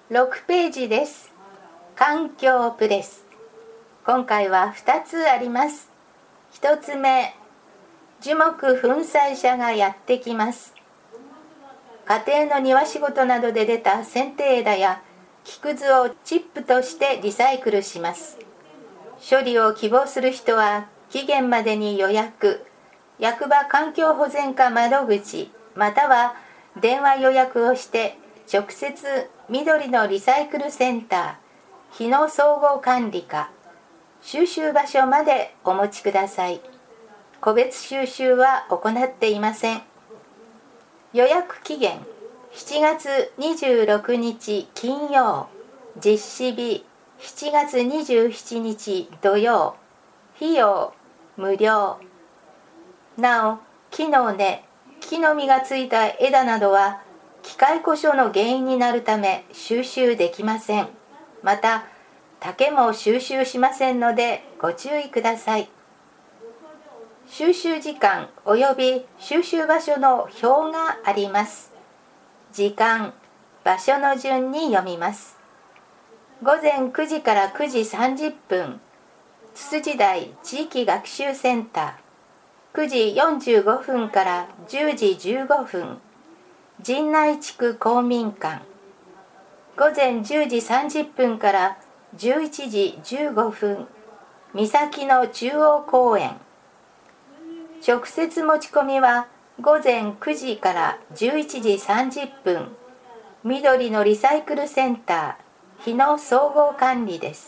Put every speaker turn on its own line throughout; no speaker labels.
6ページです。環境プレス。今回は2つあります。1つ目、樹木粉砕車がやってきます。家庭の庭仕事などで出た剪定枝や木くずをチップとしてリサイクルします。処理を希望する人は期限までに予約、役場環境保全課窓口または電話予約をして直接緑のリサイクルセンター、日野総合管理課、収集場所までお持ちください。個別収集は行っていません。予約期限7月26日金曜、実施日7月27日土曜、費用無料。なお、木の根、木の実がついた枝などは機械故障の原因になるため収集できません。また、竹も収集しませんのでご注意ください。収集時間および収集場所の表があります。時間、場所の順に読みます。午前9時から9時30分、つつじ台地域学習センター、9時45分から10時15分、陣内地区公民館、午前10時30分から11時15分、三崎の中央公園。直接持ち込みは午前9時から11時30分、緑のリサイクルセンター、日野総合管理です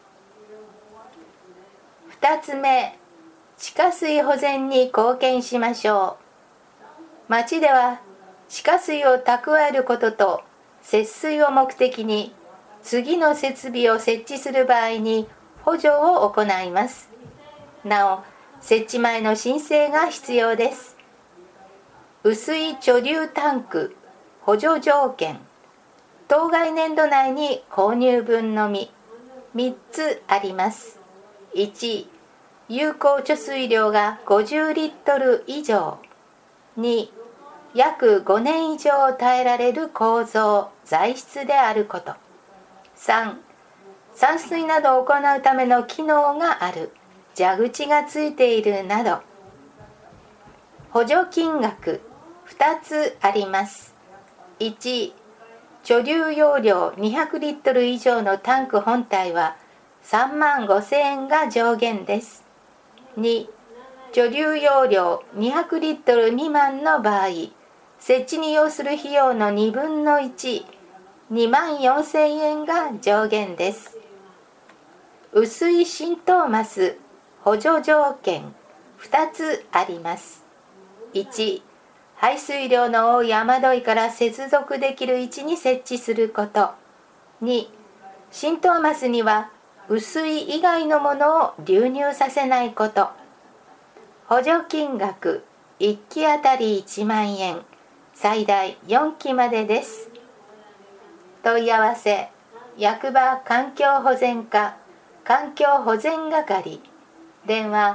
。2つ目、地下水保全に貢献しましょう。町では地下水を蓄えることと節水を目的に次の設備を設置する場合に補助を行います。なお、設置前の申請が必要です。雨水貯留タンク補助条件、当該年度内に購入分のみ3つあります。1、有効貯水量が50リットル以上。2、約5年以上耐えられる構造・材質であること。3、散水などを行うための機能がある、蛇口がついているなど。補助金額2つあります。1、貯留容量200リットル以上のタンク本体は3万5,000円が上限です。2、貯留容量200リットル未満の場合、設置に要する費用の2分の1、2万4,000円が上限です。雨水浸透マス補助条件2つあります。1、排水量の多い雨どいから接続できる位置に設置すること。2、浸透マスには雨水以外のものを流入させないこと。補助金額1機あたり1万円、最大4機までです。問い合わせ、役場環境保全課環境保全係、電話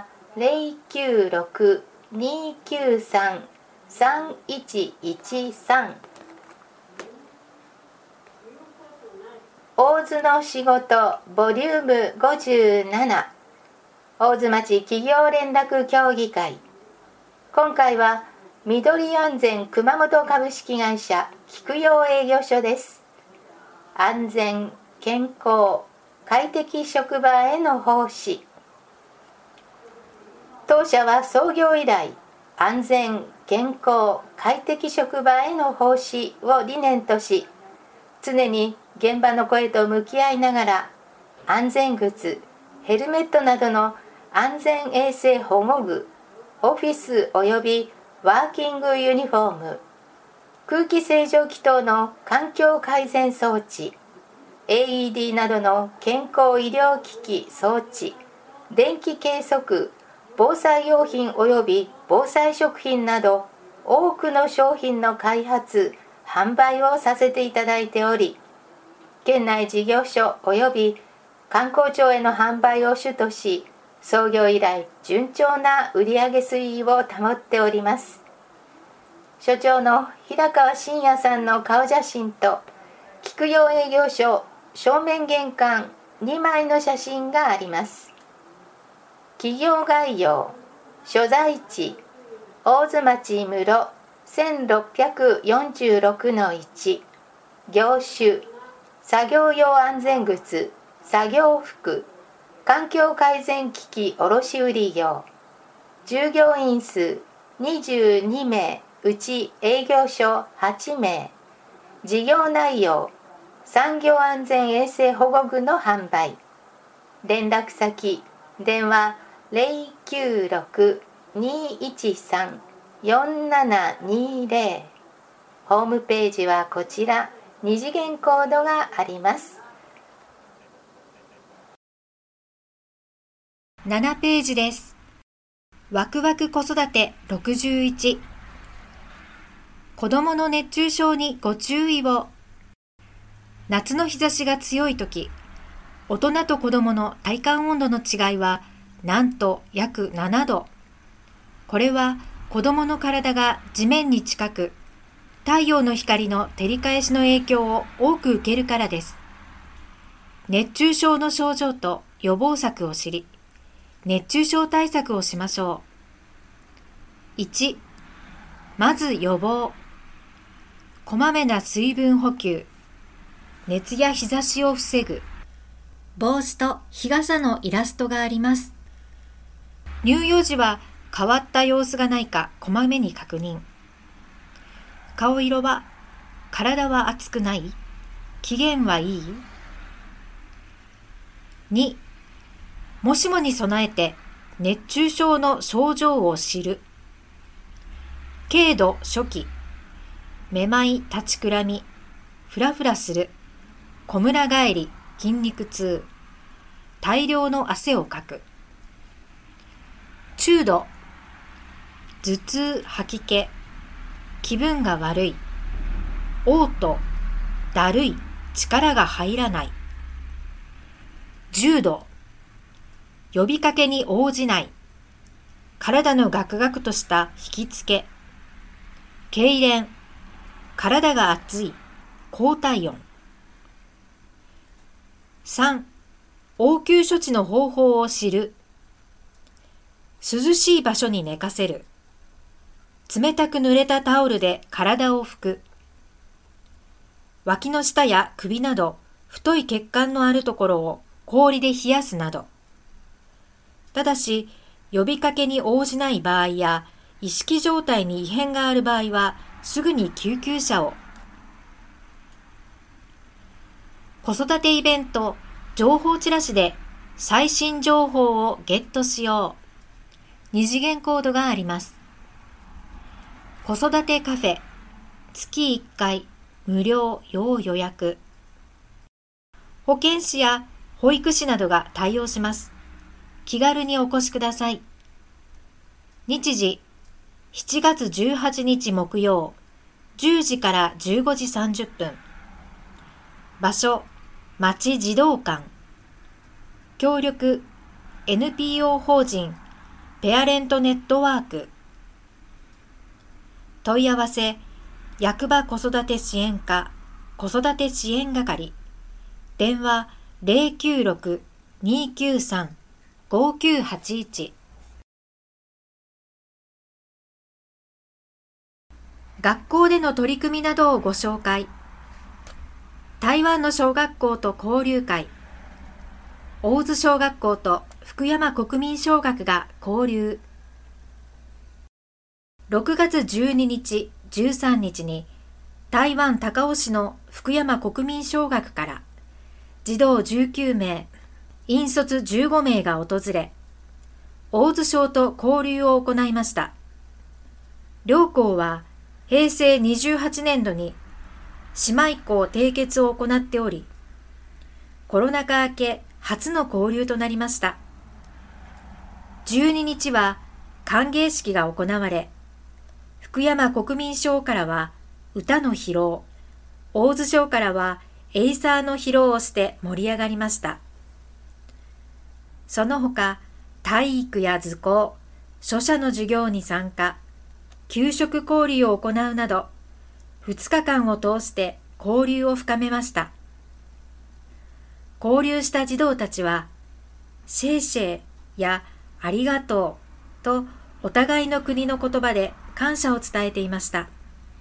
096-293-3113。大津の仕事ボリューム57、大津町企業連絡協議会。今回は緑安全熊本株式会社菊陽営業所です。安全、健康、快適職場への奉仕。当社は創業以来、安全、健康、快適職場への奉仕を理念とし、常に現場の声と向き合いながら、安全靴、ヘルメットなどの安全衛生保護具、オフィスおよびワーキングユニフォーム、空気清浄機等の環境改善装置、AED などの健康医療機器装置、電気計測、防災用品および防災食品など多くの商品の開発・販売をさせていただいており、県内事業所および観光庁への販売を主とし、創業以来順調な売上推移を保っております。所長の平川信也さんの顔写真と菊陽営業所正面玄関2枚の写真があります。企業概要、所在地、大津町室 1646-1、業種、作業用安全靴、作業服、環境改善機器卸売業、従業員数22名、うち営業所8名、事業内容、産業安全衛生保護具の販売、連絡先、電話096-213-4720、ホームページはこちら、2次元コードがあります。
7ページです。ワクワク子育て61。子どもの熱中症にご注意を。夏の日差しが強いとき、大人と子どもの体感温度の違いはなんと約7度。これは子どもの体が地面に近く、太陽の光の照り返しの影響を多く受けるからです。熱中症の症状と予防策を知り、熱中症対策をしましょう。1、まず予防。こまめな水分補給。熱や日差しを防ぐ。帽子と日傘のイラストがあります。乳幼児は変わった様子がないかこまめに確認。顔色は、体は熱くない？機嫌はいい？ 2、もしもに備えて熱中症の症状を知る。軽度初期、めまい、立ちくらみ、ふらふらする、こむら返り、筋肉痛、大量の汗をかく。中度、頭痛、吐き気、気分が悪い、嘔吐、だるい、力が入らない。重度、呼びかけに応じない、体のガクガクとした引きつけ、痙攣、体が熱い、高体温。3、応急処置の方法を知る。涼しい場所に寝かせる。冷たく濡れたタオルで体を拭く。脇の下や首など太い血管のあるところを氷で冷やすなど。ただし、呼びかけに応じない場合や意識状態に異変がある場合はすぐに救急車を。子育てイベント情報チラシで最新情報をゲットしよう。2次元コードがあります。子育てカフェ月1回無料要予約。保健師や保育士などが対応します。気軽にお越しください。日時7月18日木曜10時から15時30分。場所町児童館。協力 NPO 法人ペアレントネットワーク。問い合わせ役場子育て支援課子育て支援係。電話 096-293-5981。学校での取り組みなどをご紹介。台湾の小学校と交流会。大津小学校と福山国民小学が交流。6月12日、13日に台湾高雄市の福山国民小学から児童19名、引率15名が訪れ、大津小と交流を行いました。両校は平成28年度に姉妹校締結を行っており、コロナ禍明け初の交流となりました。12日は歓迎式が行われ、福山国民小からは歌の披露、大津小からはエイサーの披露をして盛り上がりました。その他、体育や図工、書写の授業に参加、給食交流を行うなど、2日間を通して交流を深めました。交流した児童たちは、シェイシェイやありがとうとお互いの国の言葉で感謝を伝えていました。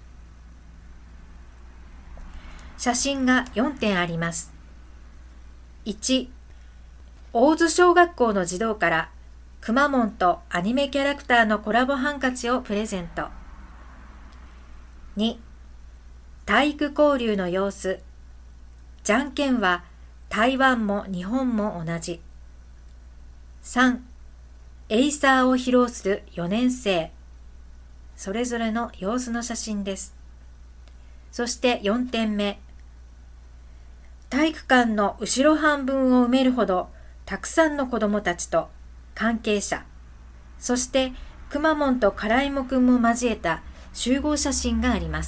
写真が4点あります。1、大津小学校の児童からくまモンとアニメキャラクターのコラボハンカチをプレゼント。2、体育交流の様子。じゃんけんは台湾も日本も同じ。3、エイサーを披露する4年生。それぞれの様子の写真です。そして4点目。体育館の後ろ半分を埋めるほどたくさんの子どもたちと関係者、そしてくまモンとからいもくんも交えた集合写真があります。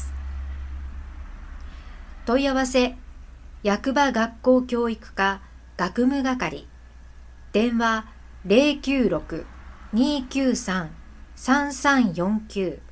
問い合わせ、役場学校教育課学務係、電話096-293-3349